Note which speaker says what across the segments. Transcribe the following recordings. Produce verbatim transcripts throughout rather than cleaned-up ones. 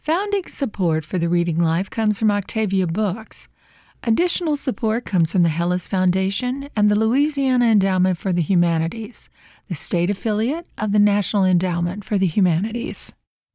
Speaker 1: Founding support for the Reading Life comes from Octavia Books. Additional support comes from the Hellas Foundation and the Louisiana Endowment for the Humanities, the state affiliate of the National Endowment for the Humanities.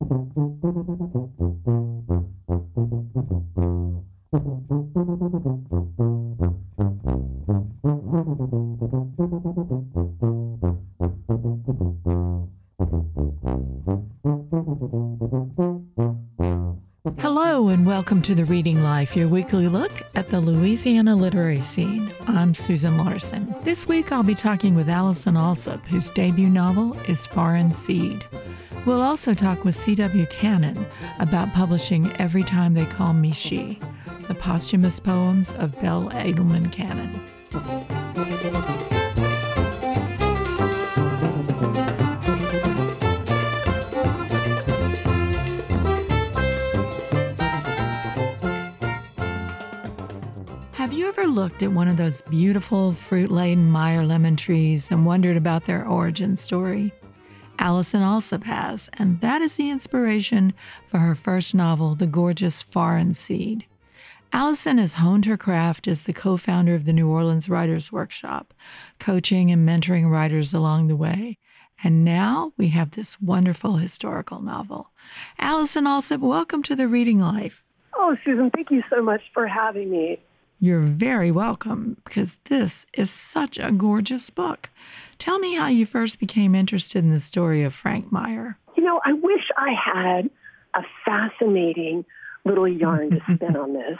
Speaker 1: Hello and welcome to The Reading Life, your weekly look at the Louisiana literary scene. I'm Susan Larson. This week I'll be talking with Allison Alsop, whose debut novel is Foreign Seed. We'll also talk with C W Cannon about publishing Every Time They Call Me She, the posthumous poems of Belle Edelman Cannon. Have you ever looked at one of those beautiful fruit-laden Meyer lemon trees and wondered about their origin story? Allison Alsop has, and that is the inspiration for her first novel, The Gorgeous Foreign Seed. Allison has honed her craft as the co-founder of the New Orleans Writers Workshop, coaching and mentoring writers along the way. And now we have this wonderful historical novel. Allison Alsop, welcome to The Reading Life.
Speaker 2: Oh, Susan, thank you so much for having me.
Speaker 1: You're very welcome, because this is such a gorgeous book. Tell me how you first became interested in the story of Frank Meyer.
Speaker 2: You know, I wish I had a fascinating little yarn to spin on this,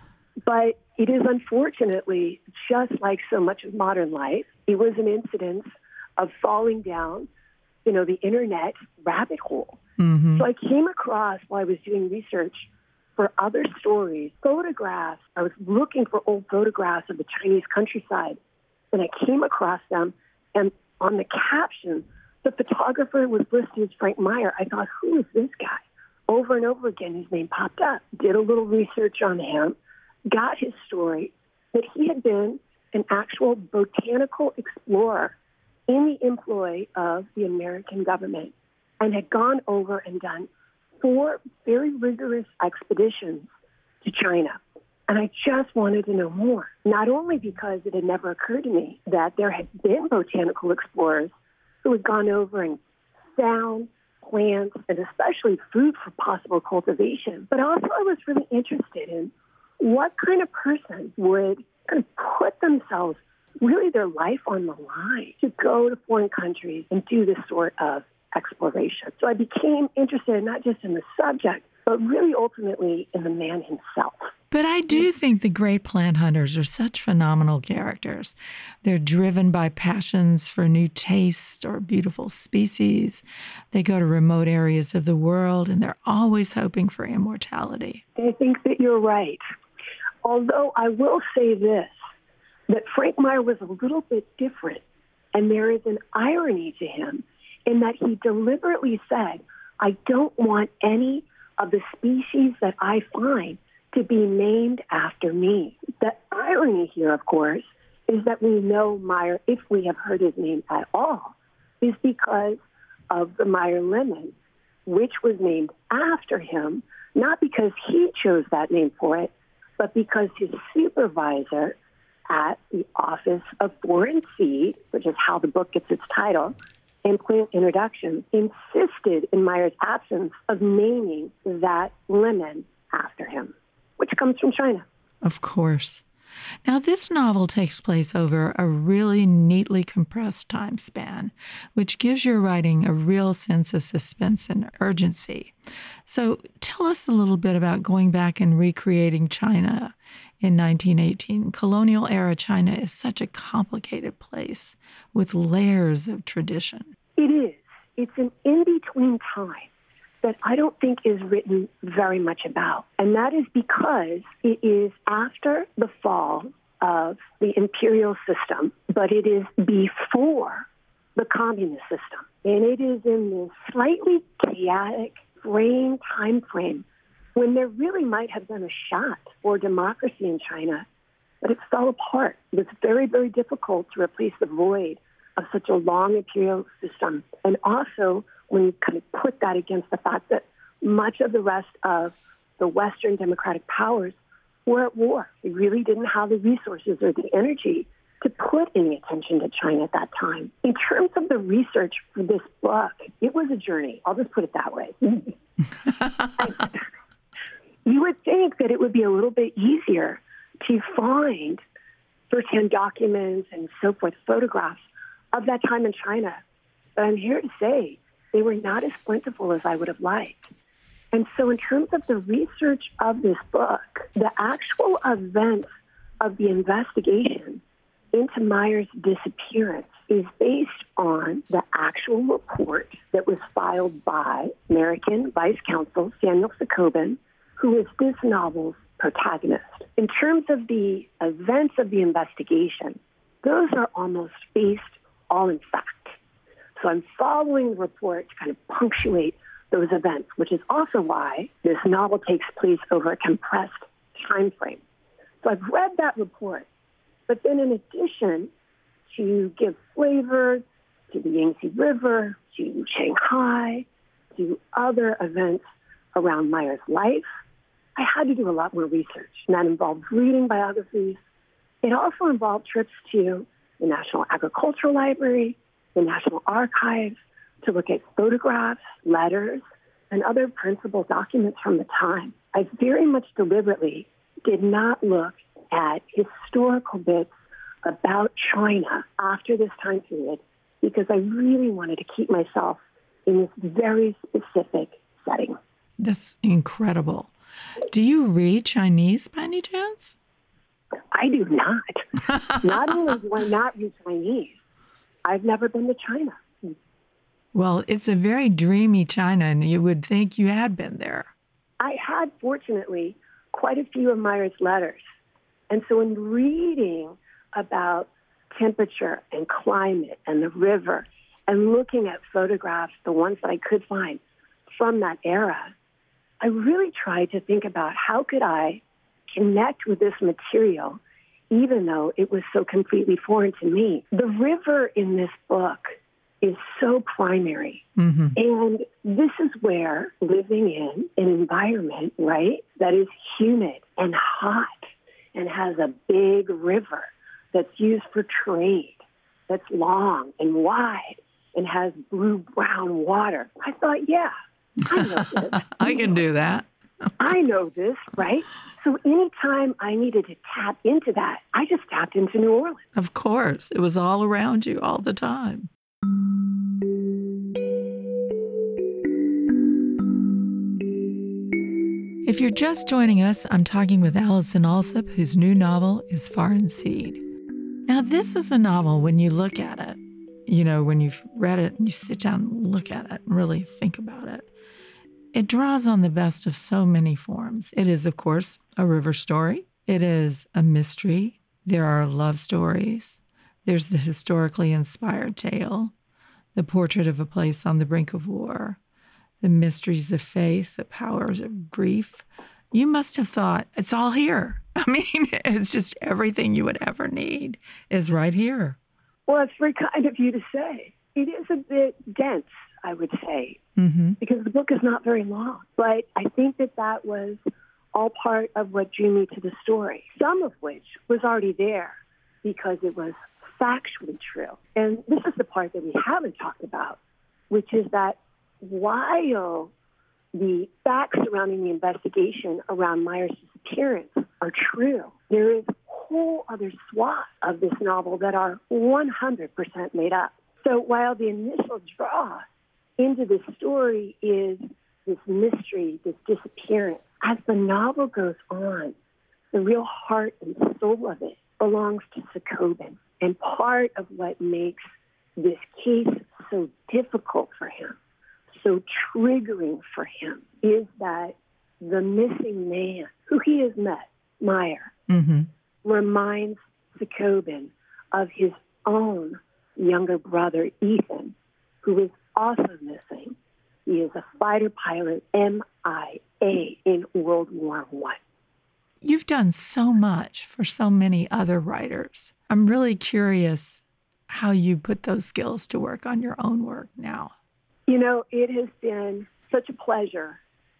Speaker 2: but it is unfortunately just like so much of modern life. It was an incident of falling down, you know, the internet rabbit hole. Mm-hmm. So I came across, while I was doing research for other stories, photographs. I was looking for old photographs of the Chinese countryside, and I came across them, and on the caption, the photographer was listed as Frank Meyer. I thought, who is this guy? Over and over again, his name popped up. Did a little research on him, got his story, that he had been an actual botanical explorer in the employ of the American government and had gone over and done four very rigorous expeditions to China. And I just wanted to know more, not only because it had never occurred to me that there had been botanical explorers who had gone over and found plants and especially food for possible cultivation, but also I was really interested in what kind of person would kind of put themselves, really their life on the line, to go to foreign countries and do this sort of exploration. So I became interested not just in the subject, but really ultimately in the man himself.
Speaker 1: But I do think the great plant hunters are such phenomenal characters. They're driven by passions for new tastes or beautiful species. They go to remote areas of the world, and they're always hoping for immortality.
Speaker 2: I think that you're right. Although I will say this, that Frank Meyer was a little bit different, and there is an irony to him in that he deliberately said, I don't want any of the species that I find to be named after me. The irony here, of course, is that we know Meyer, if we have heard his name at all, is because of the Meyer lemon, which was named after him, not because he chose that name for it, but because his supervisor at the Office of Foreign Seed, which is how the book gets its title, in Plant Introduction, insisted in Meyer's absence of naming that lemon after him, which comes from China.
Speaker 1: Of course. Now, this novel takes place over a really neatly compressed time span, which gives your writing a real sense of suspense and urgency. So tell us a little bit about going back and recreating China in nineteen eighteen. Colonial-era China is such a complicated place with layers of tradition.
Speaker 2: It is. It's an in-between time that I don't think is written very much about. And that is because it is after the fall of the imperial system, but it is before the communist system. And it is in this slightly chaotic frame, time frame, when there really might have been a shot for democracy in China, but it fell apart. It was very, very difficult to replace the void of such a long imperial system. And also, when you kind of put that against the fact that much of the rest of the Western democratic powers were at war. They really didn't have the resources or the energy to put any attention to China at that time. In terms of the research for this book, it was a journey. I'll just put it that way. You would think that it would be a little bit easier to find first-hand documents and so forth, photographs of that time in China. But I'm here to say they were not as plentiful as I would have liked. And so in terms of the research of this book, the actual events of the investigation into Meyer's disappearance is based on the actual report that was filed by American Vice Consul Samuel Sokoban, who is this novel's protagonist. In terms of the events of the investigation, those are almost based all in fact. So I'm following the report to kind of punctuate those events, which is also why this novel takes place over a compressed time frame. So I've read that report, but then in addition to give flavor to the Yangtze River, to Shanghai, to other events around Meyer's life, I had to do a lot more research, and that involved reading biographies. It also involved trips to the National Agricultural Library, the National Archives, to look at photographs, letters, and other principal documents from the time. I very much deliberately did not look at historical bits about China after this time period because I really wanted to keep myself in this very specific setting.
Speaker 1: That's incredible. Do you read Chinese by any chance?
Speaker 2: I do not. Not only do I not read Chinese, I've never been to China.
Speaker 1: Well, it's a very dreamy China, and you would think you had been there.
Speaker 2: I had, fortunately, quite a few of Meyer's letters. And so in reading about temperature and climate and the river and looking at photographs, the ones that I could find from that era, I really tried to think about how could I connect with this material, even though it was so completely foreign to me. The river in this book is so primary. Mm-hmm. And this is where living in an environment, right, that is humid and hot and has a big river that's used for trade, that's long and wide and has blue-brown water. I thought, yeah, I know this.
Speaker 1: I can do that.
Speaker 2: I know this, right? So anytime I needed to tap into that, I just tapped into New Orleans.
Speaker 1: Of course. It was all around you all the time. If you're just joining us, I'm talking with Allison Alsop, whose new novel is Foreign Seed. Now, this is a novel, when you look at it, you know, when you've read it and you sit down and look at it and really think about it, it draws on the best of so many forms. It is, of course, a river story. It is a mystery. There are love stories. There's the historically inspired tale, the portrait of a place on the brink of war, the mysteries of faith, the powers of grief. You must have thought, it's all here. I mean, it's just everything you would ever need is right here.
Speaker 2: Well, it's very kind of you to say. It is a bit dense, I would say, mm-hmm. because the book is not very long. But I think that that was all part of what drew me to the story, some of which was already there because it was factually true. And this is the part that we haven't talked about, which is that while the facts surrounding the investigation around Meyer's disappearance are true, there is a whole other swath of this novel that are one hundred percent made up. So while the initial draw into this story is this mystery, this disappearance, as the novel goes on, the real heart and soul of it belongs to Sokoban. And part of what makes this case so difficult for him, so triggering for him, is that the missing man, who he has met, Meyer, mm-hmm. reminds Sokoban of his own younger brother, Ethan, who is also missing. He is a fighter pilot, M I A, in World War One.
Speaker 1: You've done so much for so many other writers. I'm really curious how you put those skills to work on your own work now.
Speaker 2: You know, it has been such a pleasure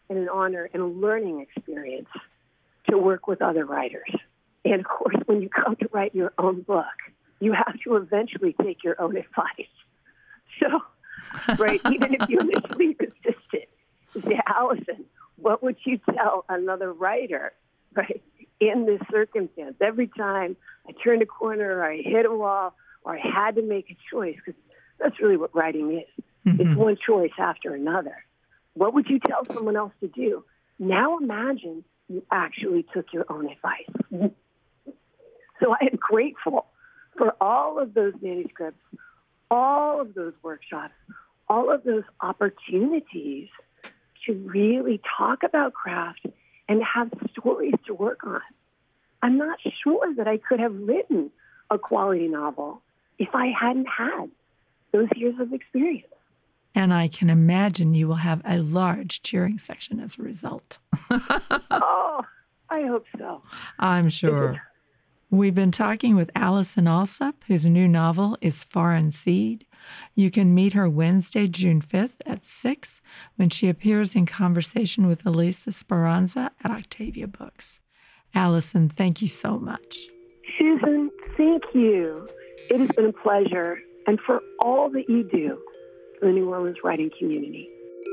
Speaker 2: and an honor and a learning experience to work with other writers. And of course, when you come to write your own book, you have to eventually take your own advice. So, right, even if you initially resisted, you say, Allison, what would you tell another writer, right, in this circumstance? Every time I turned a corner or I hit a wall or I had to make a choice, because that's really what writing is. Mm-hmm. It's one choice after another. What would you tell someone else to do? Now imagine you actually took your own advice. So I am grateful for all of those manuscripts, all of those workshops, all of those opportunities to really talk about craft and have stories to work on. I'm not sure that I could have written a quality novel if I hadn't had those years of experience.
Speaker 1: And I can imagine you will have a large cheering section as a result.
Speaker 2: Oh, I hope so.
Speaker 1: I'm sure. We've been talking with Allison Alsop, whose new novel is Foreign Seed. You can meet her Wednesday, June fifth at six when she appears in conversation with Elisa Speranza at Octavia Books. Allison, thank you so much.
Speaker 2: Susan, thank you. It has been a pleasure, and for all that you do for the New Orleans writing community.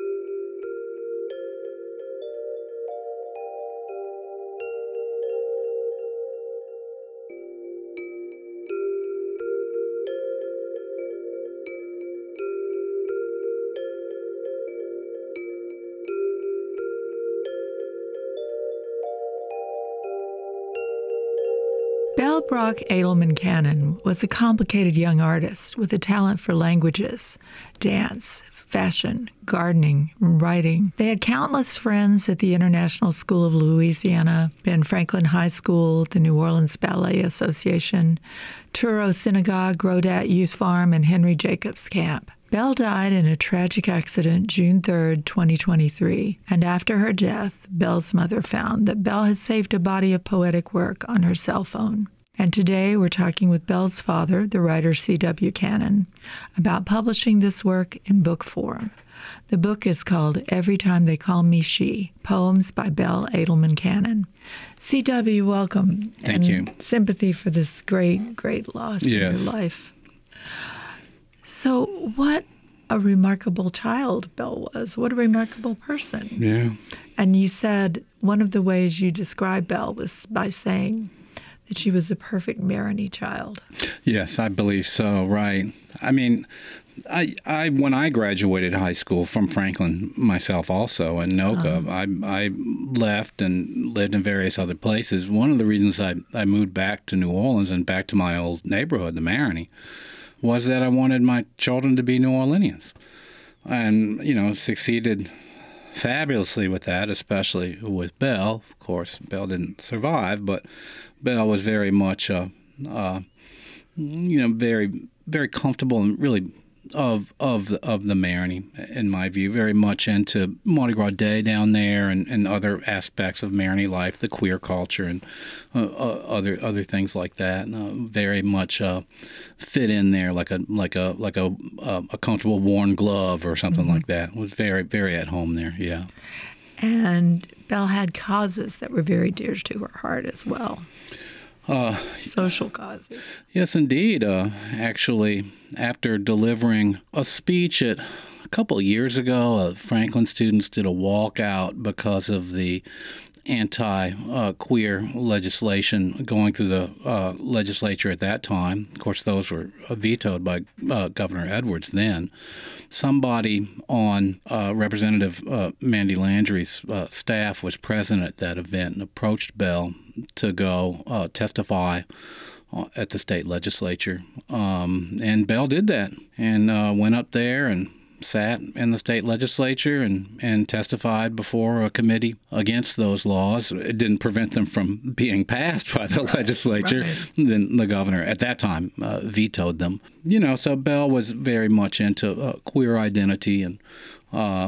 Speaker 1: Belle Brock Edelman Cannon was a complicated young artist with a talent for languages, dance, fashion, gardening, and writing. They had countless friends at the International School of Louisiana, Ben Franklin High School, the New Orleans Ballet Association, Touro Synagogue, Grodat Youth Farm, and Henry Jacobs Camp. Belle died in a tragic accident June third, twenty twenty-three, and after her death, Belle's mother found that Belle had saved a body of poetic work on her cell phone. And today we're talking with Belle's father, the writer C W Cannon, about publishing this work in book form. The book is called Every Time They Call Me She, Poems by Belle Edelman Cannon. C W, welcome.
Speaker 3: Thank
Speaker 1: and
Speaker 3: you.
Speaker 1: Sympathy for this great, great loss
Speaker 3: yes.
Speaker 1: in your life. So what a remarkable child Belle was. What a remarkable person.
Speaker 3: Yeah.
Speaker 1: And you said one of the ways you described Belle was by saying that she was the perfect Marigny child.
Speaker 3: Yes, I believe so, right. I mean, I, I when I graduated high school from Franklin myself also in Noka, uh-huh. I, I left and lived in various other places. One of the reasons I, I moved back to New Orleans and back to my old neighborhood, the Marigny, was that I wanted my children to be New Orleanians. And, you know, succeeded fabulously with that, especially with Belle. Of course, Belle didn't survive, but Belle was very much, uh, uh, you know, very, very comfortable and really of of the, of the Marigny, in my view, very much into Mardi Gras Day down there and, and other aspects of Marigny life, the queer culture and uh, uh, other other things like that. And, uh, very much uh, fit in there like a like a like a uh, a comfortable worn glove or something mm-hmm. like that. It was very very at home there. Yeah.
Speaker 1: And Belle had causes that were very dear to her heart as well. Uh, Social causes.
Speaker 3: Yes, indeed. Uh, actually, after delivering a speech at a couple of years ago, uh, Franklin students did a walkout because of the anti-queer uh, legislation going through the uh, legislature at that time. Of course, those were vetoed by uh, Governor Edwards then. Somebody on uh, Representative uh, Mandy Landry's uh, staff was present at that event and approached Belle to go uh, testify at the state legislature. Um, and Belle did that and uh, went up there and sat in the state legislature and, and testified before a committee against those laws. It didn't prevent them from being passed by the right, legislature. Right. Then the governor at that time uh, vetoed them. You know, so Belle was very much into uh, queer identity and uh,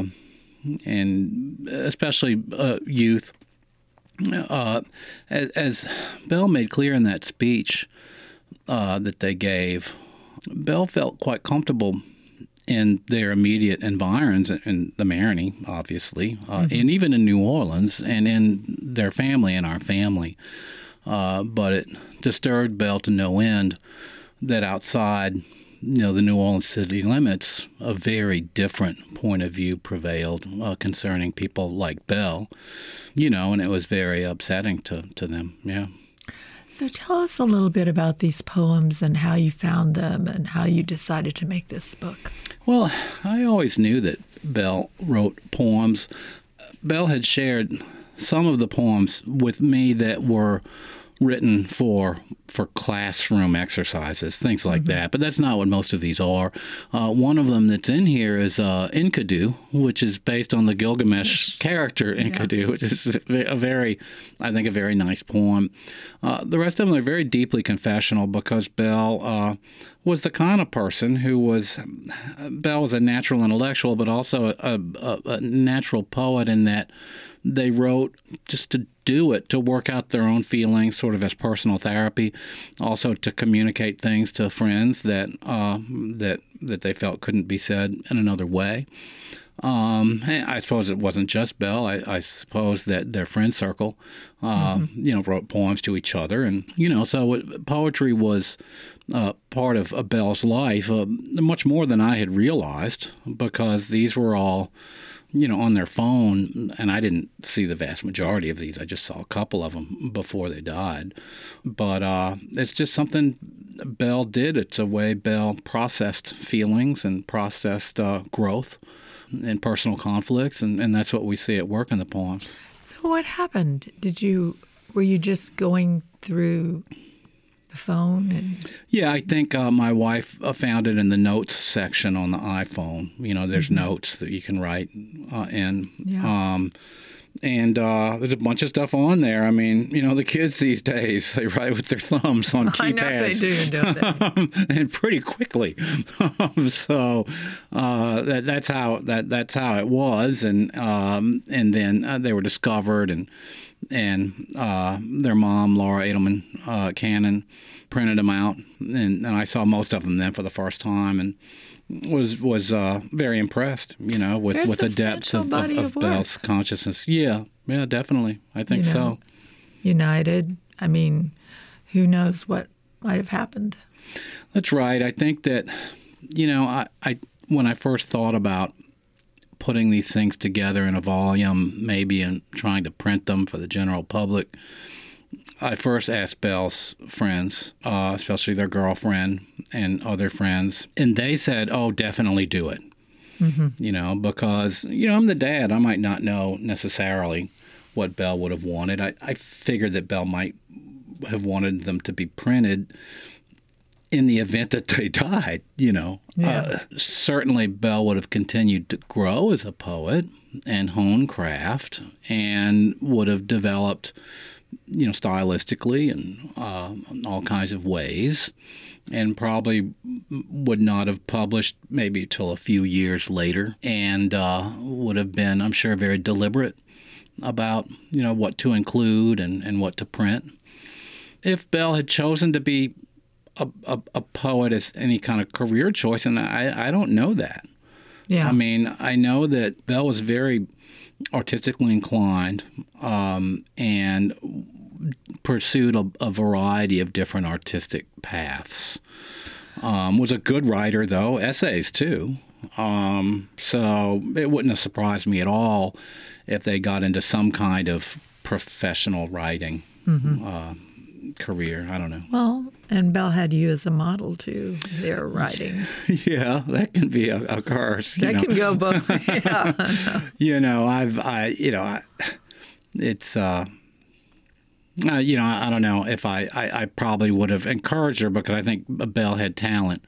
Speaker 3: and especially uh, youth. Uh, as, as Belle made clear in that speech uh, that they gave, Belle felt quite comfortable in their immediate environs, in the Marigny, obviously, uh, mm-hmm. and even in New Orleans, and in their family and our family. Uh, but it disturbed Belle to no end that outside, you know, the New Orleans city limits, a very different point of view prevailed uh, concerning people like Belle, you know, and it was very upsetting to, to them, yeah.
Speaker 1: So tell us a little bit about these poems and how you found them and how you decided to make this book.
Speaker 3: Well, I always knew that Belle wrote poems. Belle had shared some of the poems with me that were written for for classroom exercises, things like mm-hmm. that. But that's not what most of these are. Uh, one of them that's in here is uh, Enkidu, which is based on the Gilgamesh character Enkidu, yeah. which is a very, I think, a very nice poem. Uh, the rest of them are very deeply confessional because Belle uh, was the kind of person who was, Belle was a natural intellectual, but also a, a, a natural poet in that they wrote just to do it, to work out their own feelings, sort of as personal therapy, also to communicate things to friends that uh, that that they felt couldn't be said in another way. Um, I suppose it wasn't just Belle. I, I suppose that their friend circle, uh, mm-hmm. you know, wrote poems to each other, and you know, so it, poetry was uh, part of, of Belle's life, uh, much more than I had realized, because these were all, you know, on their phone, and I didn't see the vast majority of these. I just saw a couple of them before they died. But uh, it's just something Belle did. It's a way Belle processed feelings and processed uh, growth and personal conflicts, and, and that's what we see at work in the poems.
Speaker 1: So what happened? Did you, were you just going through the phone? And...
Speaker 3: Yeah, I think uh, my wife uh, found it in the notes section on the iPhone. You know, there's mm-hmm. notes that you can write uh, in. Yeah. Um, and uh, there's a bunch of stuff on there. I mean, you know, the kids these days, they write with their thumbs on keypads.
Speaker 1: I know they do, don't they?
Speaker 3: And pretty quickly. so uh, that, that's how that that's how it was. And um, and then uh, they were discovered, and and uh, their mom, Laura Edelman uh, Cannon, printed them out, and, and I saw most of them then for the first time, and was was uh, very impressed, you know, with, with the depths of, of, of, of Belle's consciousness. Yeah, yeah, definitely. I think you know, so.
Speaker 1: United. I mean, who knows what might have happened?
Speaker 3: That's right. I think that, you know, I, I when I first thought about putting these things together in a volume, maybe, and trying to print them for the general public, I first asked Belle's friends, uh, especially their girlfriend and other friends, and they said, oh, definitely do it. Mm-hmm. You know, because, you know, I'm the dad. I might not know necessarily what Belle would have wanted. I, I figured that Belle might have wanted them to be printed in the event that they died, you know. Yeah. Uh, certainly Belle would have continued to grow as a poet and hone craft, and would have developed, you know, stylistically and uh, all kinds of ways, and probably would not have published maybe till a few years later, and uh, would have been, I'm sure, very deliberate about, you know, what to include and, and what to print. If Belle had chosen to be a, a, a poet as any kind of career choice, and I, I don't know that. Yeah. I mean, I know that Belle was very artistically inclined, um, and pursued a, a variety of different artistic paths. Um, was a good writer, though, essays too. Um, so it wouldn't have surprised me at all if they got into some kind of professional writing mm-hmm. uh, career. I don't know.
Speaker 1: Well, and Belle had you as a model too, their writing.
Speaker 3: Yeah, that can be a, a curse.
Speaker 1: That
Speaker 3: you know.
Speaker 1: can go both. Yeah.
Speaker 3: You know, I've, I, you know, I, it's, uh, uh, you know, I, I don't know if I, I, I probably would have encouraged her, because I think Belle had talent,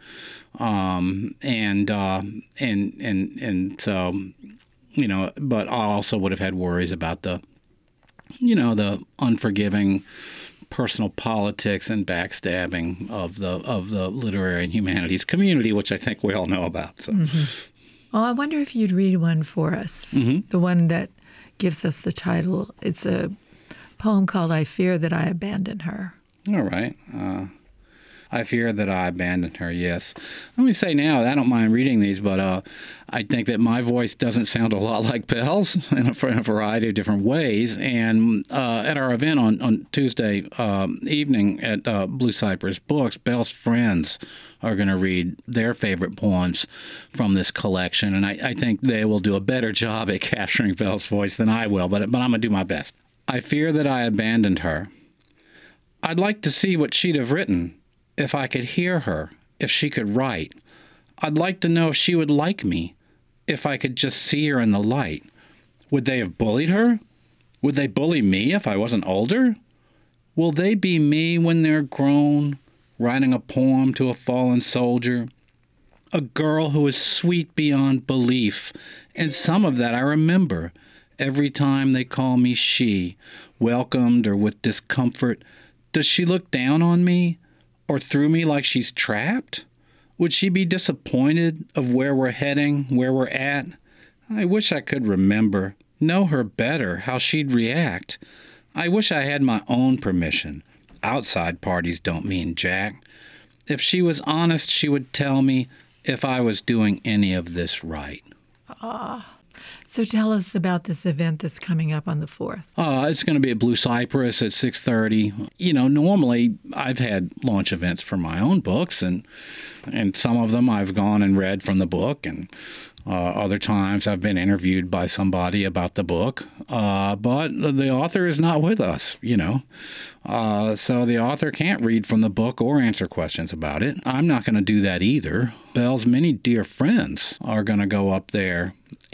Speaker 3: um, and uh, and and and so, you know, but I also would have had worries about the, you know, the unforgiving personal politics and backstabbing of the of the literary and humanities community, which I think we all know about. So,
Speaker 1: mm-hmm. Well, I wonder if you'd read one for us, mm-hmm. the one that gives us the title. It's a poem called "I Fear That I Abandoned Her."
Speaker 3: All right. Uh, I fear that I abandoned her, yes. Let me say now, I don't mind reading these, but uh, I think that my voice doesn't sound a lot like Belle's in a, in a variety of different ways. And uh, at our event on, on Tuesday um, evening at uh, Blue Cypress Books, Belle's friends are going to read their favorite poems from this collection. And I, I think they will do a better job at capturing Belle's voice than I will, but, but I'm going to do my best. I fear that I abandoned her. I'd like to see what she'd have written, if I could hear her, if she could write. I'd like to know if she would like me, if I could just see her in the light. Would they have bullied her? Would they bully me if I wasn't older? Will they be me when they're grown, writing a poem to a fallen soldier? A girl who is sweet beyond belief, and some of that I remember. Every time they call me she, welcomed or with discomfort, does she look down on me or through me like she's trapped? Would she be disappointed of where we're heading, where we're at? I wish I could remember, know her better, how she'd react. I wish I had my own permission. Outside parties don't mean jack. If she was honest, she would tell me if I was doing any of this right.
Speaker 1: Ah. So tell us about this event that's coming up on the fourth.
Speaker 3: Uh, it's going to be at Blue Cypress at six thirty. You know, normally I've had launch events for my own books, and and some of them I've gone and read from the book, and uh, other times I've been interviewed by somebody about the book. Uh, but the author is not with us, you know. Uh, so the author can't read from the book or answer questions about it. I'm not going to do that either. Belle's many dear friends are going to go up there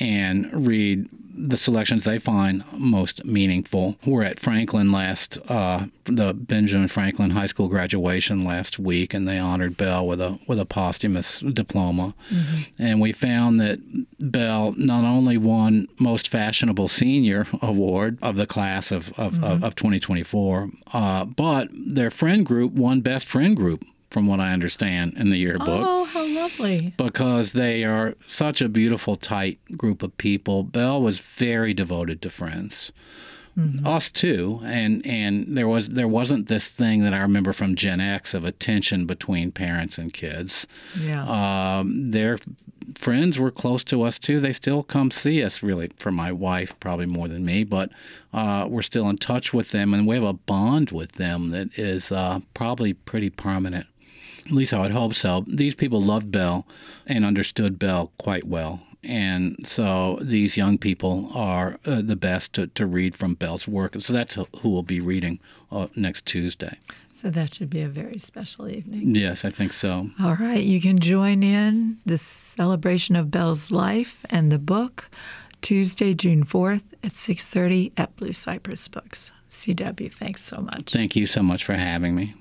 Speaker 3: and read the selections they find most meaningful. We're at Franklin last, uh, the Benjamin Franklin High School graduation last week, and they honored Belle with a with a posthumous diploma. Mm-hmm. And we found that Belle not only won Most Fashionable Senior Award of the class of of, mm-hmm. of, of twenty twenty-four, uh, but their friend group won Best Friend Group, from what I understand, in the yearbook.
Speaker 1: Oh, how lovely.
Speaker 3: Because they are such a beautiful, tight group of people. Belle was very devoted to friends. Mm-hmm. Us too. And and there was there wasn't this thing that I remember from Gen X of a tension between parents and kids. Yeah. Um, their friends were close to us too. They still come see us, really, for my wife, probably more than me, but uh, we're still in touch with them, and we have a bond with them that is uh, probably pretty permanent. At least I would hope so. These people loved Belle and understood Belle quite well. And so these young people are uh, the best to, to read from Belle's work. So that's who we'll be reading uh, next Tuesday.
Speaker 1: So that should be a very special evening.
Speaker 3: Yes, I think so.
Speaker 1: All right. You can join in the celebration of Belle's life and the book Tuesday, June fourth at six thirty at Blue Cypress Books. C W, thanks so much.
Speaker 3: Thank you so much for having me.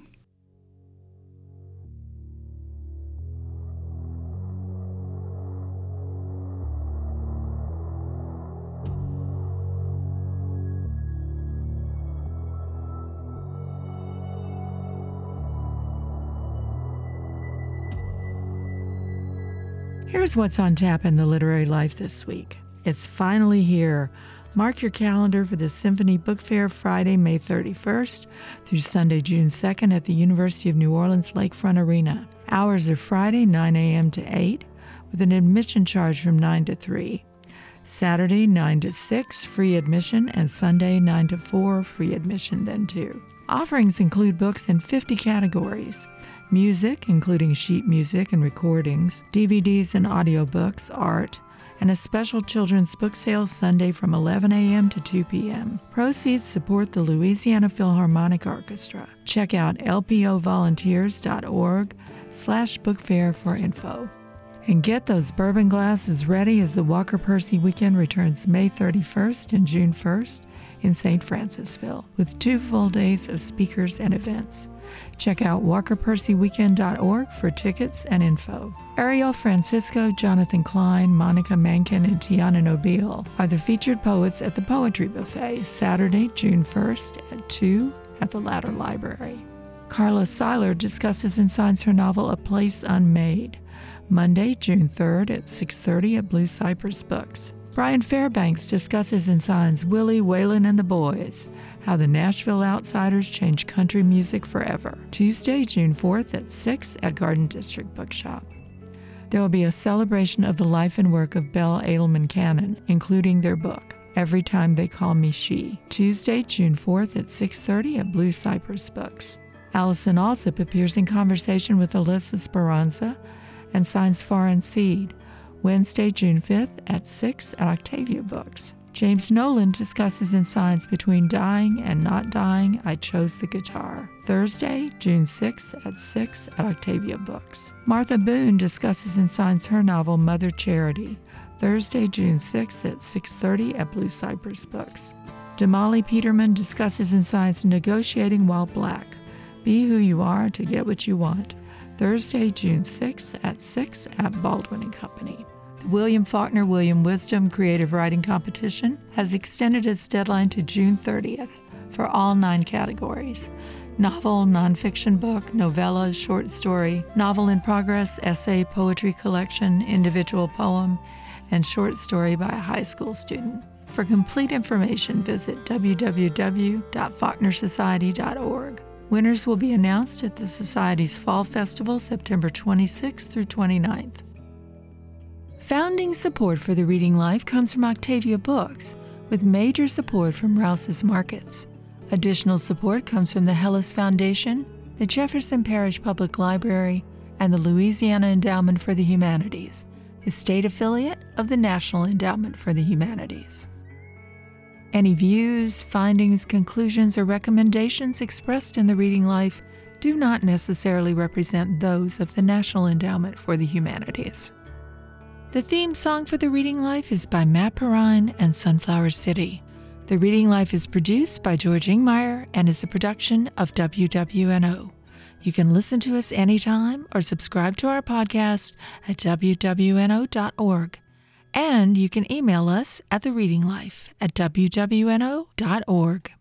Speaker 1: Here's what's on tap in the literary life this week. It's finally here. Mark your calendar for the Symphony Book Fair Friday, May thirty-first through Sunday, June second at the University of New Orleans Lakefront Arena. Hours are Friday, nine a.m. to eight, with an admission charge from nine to three. Saturday, nine to six, free admission, and Sunday, nine to four, free admission then too. Offerings include books in fifty categories. Music, including sheet music and recordings, D V Ds and audiobooks, art, and a special children's book sale Sunday from eleven a.m. to two p.m. Proceeds support the Louisiana Philharmonic Orchestra. Check out lpovolunteers.org slash book fair for info. And get those bourbon glasses ready as the Walker Percy Weekend returns May thirty-first and June first in Saint Francisville, with two full days of speakers and events. Check out walker percy weekend dot org for tickets and info. Ariel Francisco, Jonathan Klein, Monica Mankin, and Tiana Nobile are the featured poets at the Poetry Buffet, Saturday, June first at two at the Ladder Library. Carla Seiler discusses and signs her novel A Place Unmade, Monday, June third at six thirty at Blue Cypress Books. Brian Fairbanks discusses and signs Willie, Waylon, and the Boys, How the Nashville Outsiders Changed Country Music Forever, Tuesday, June fourth at six at Garden District Bookshop. There will be a celebration of the life and work of Belle Edelman Cannon, including their book, Every Time They Call Me She, Tuesday, June fourth at six thirty at Blue Cypress Books. Allison Alsop appears in conversation with Alyssa Speranza and signs Foreign Seed, Wednesday, June fifth at six at Octavia Books. James Nolan discusses and signs Between Dying and Not Dying, I Chose the Guitar, Thursday, June sixth at six at Octavia Books. Martha Boone discusses and signs her novel Mother Charity, Thursday, June sixth at six thirty at Blue Cypress Books. Damali Peterman discusses and signs Negotiating While Black, Be Who You Are to Get What You Want, Thursday, June sixth at six at Baldwin and Company. The William Faulkner William Wisdom Creative Writing Competition has extended its deadline to June thirtieth for all nine categories: novel, nonfiction book, novella, short story, novel in progress, essay, poetry collection, individual poem, and short story by a high school student. For complete information, visit w w w dot faulkner society dot org. Winners will be announced at the Society's Fall Festival, September twenty-sixth through twenty-ninth. Founding support for the Reading Life comes from Octavia Books, with major support from Rouse's Markets. Additional support comes from the Hellis Foundation, the Jefferson Parish Public Library, and the Louisiana Endowment for the Humanities, the state affiliate of the National Endowment for the Humanities. Any views, findings, conclusions, or recommendations expressed in the Reading Life do not necessarily represent those of the National Endowment for the Humanities. The theme song for The Reading Life is by Matt Perrine and Sunflower City. The Reading Life is produced by George Ingmeyer and is a production of W W N O. You can listen to us anytime or subscribe to our podcast at w w n o dot org. And you can email us at the reading life at w w n o dot org.